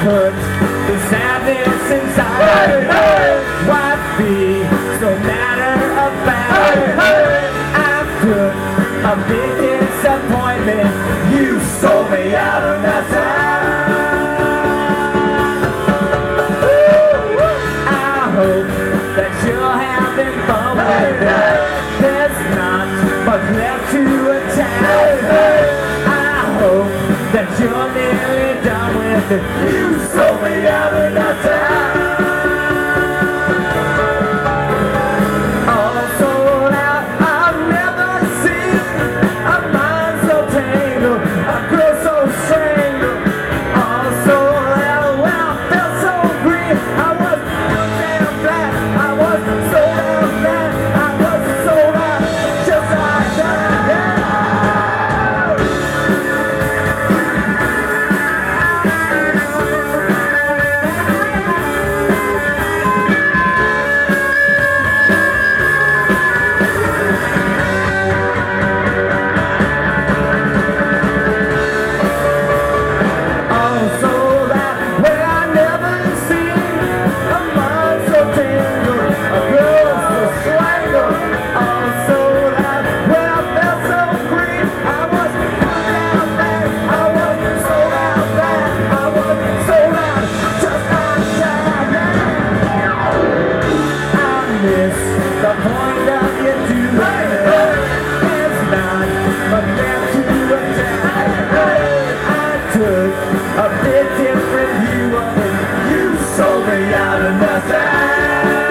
put the sadness inside. Why be so matter of fact? I put a big disappointment. You sold me out of nothing. I hope that you're having fun with it. There's not much left to attack. I hope that you're nearly done with it. You sold me out of nothing. All sold out, I've never seen a mind so tangled, a girl so strangled. All sold out, well, I felt so green. I was so damn flat, I was so damn flat, I was sold out, just like that, yeah. The point of you doing it's not a left to attack. I took a bit different view of it. You sold me out of nothing.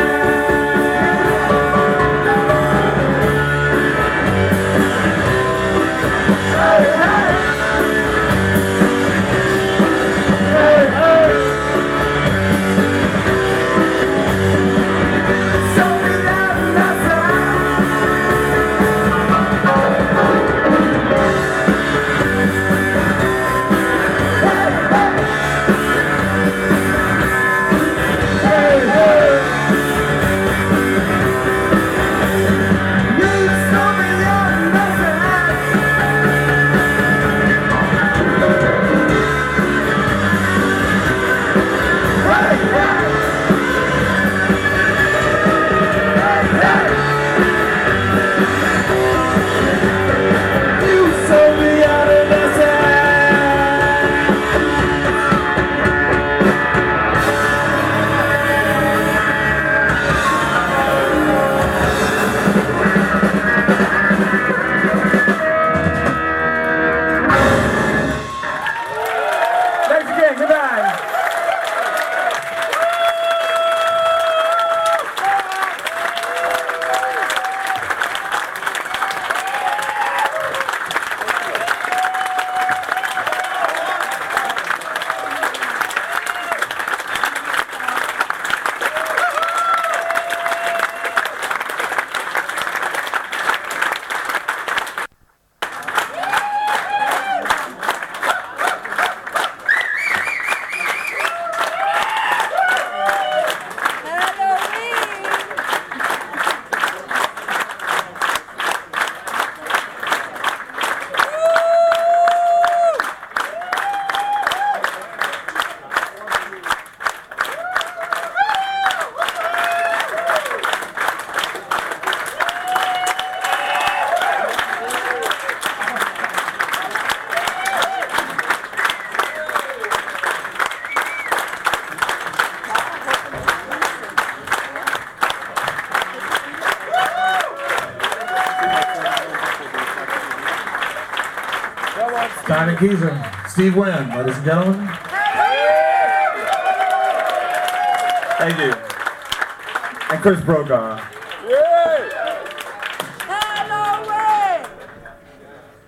Simon Keyser, Steve Wynn, ladies and gentlemen. Thank you. And Chris Brokaw.